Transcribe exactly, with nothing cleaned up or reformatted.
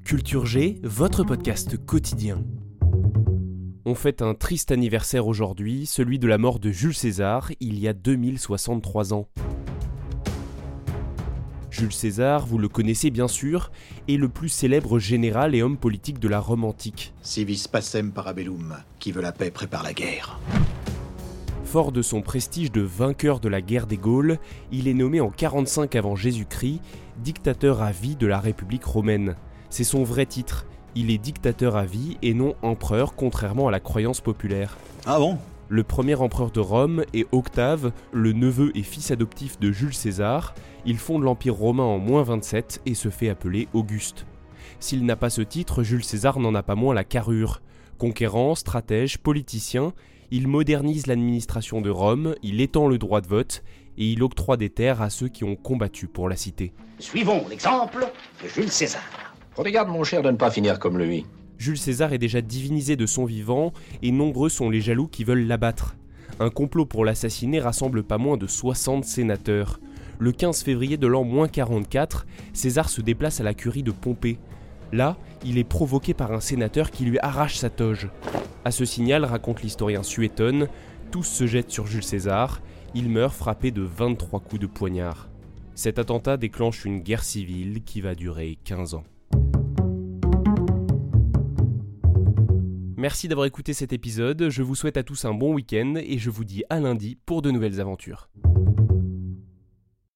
Culture G, votre podcast quotidien. On fête un triste anniversaire aujourd'hui, celui de la mort de Jules César, il y a deux mille soixante-trois ans. Jules César, vous le connaissez bien sûr, est le plus célèbre général et homme politique de la Rome antique. Civis pacem parabellum, qui veut la paix prépare la guerre. Fort de son prestige de vainqueur de la guerre des Gaules, il est nommé en quarante-cinq avant Jésus-Christ dictateur à vie de la République romaine. C'est son vrai titre, il est dictateur à vie et non empereur contrairement à la croyance populaire. Ah bon ? Le premier empereur de Rome est Octave, le neveu et fils adoptif de Jules César. Il fonde l'Empire romain en moins vingt-sept et se fait appeler Auguste. S'il n'a pas ce titre, Jules César n'en a pas moins la carrure. Conquérant, stratège, politicien, il modernise l'administration de Rome, il étend le droit de vote et il octroie des terres à ceux qui ont combattu pour la cité. Suivons l'exemple de Jules César. Prenez garde, mon cher, de ne pas finir comme lui. Jules César est déjà divinisé de son vivant et nombreux sont les jaloux qui veulent l'abattre. Un complot pour l'assassiner rassemble pas moins de soixante sénateurs. Le quinze février de l'an moins quarante-quatre, César se déplace à la curie de Pompée. Là, il est provoqué par un sénateur qui lui arrache sa toge. À ce signal, raconte l'historien Suétone, tous se jettent sur Jules César. Il meurt frappé de vingt-trois coups de poignard. Cet attentat déclenche une guerre civile qui va durer quinze ans. Merci d'avoir écouté cet épisode, je vous souhaite à tous un bon week-end et je vous dis à lundi pour de nouvelles aventures.